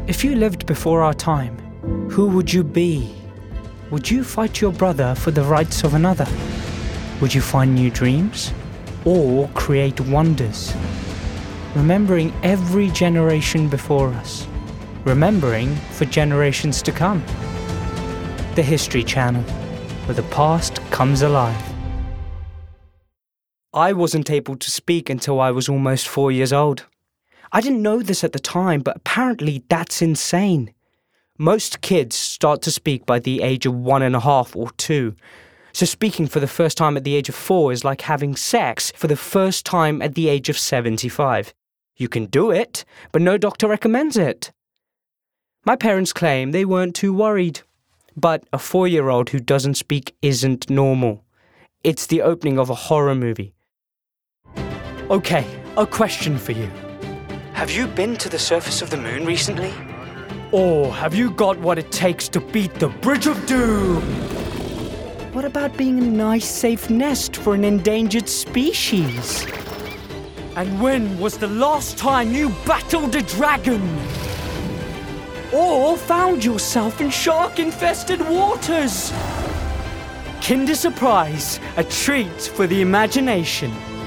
If you lived before our time, who would you be? Would you fight your brother for the rights of another? Would you find new dreams? Or create wonders? Remembering every generation before us. Remembering for generations to come. The History Channel, where the past comes alive. I wasn't able to speak until I was almost 4 years old. I didn't know this at the time, but apparently that's insane. Most kids start to speak by the age of 1.5 or 2. So speaking for the first time at the age of 4 is like having sex for the first time at the age of 75. You can do it, but no doctor recommends it. My parents claim they weren't too worried. But a 4-year-old who doesn't speak isn't normal. It's the opening of a horror movie. Okay, a question for you. Have you been to the surface of the moon recently? Or have you got what it takes to beat the Bridge of Doom? What about being a nice, safe nest for an endangered species? And when was the last time you battled a dragon? Or found yourself in shark-infested waters? Kinder Surprise, a treat for the imagination.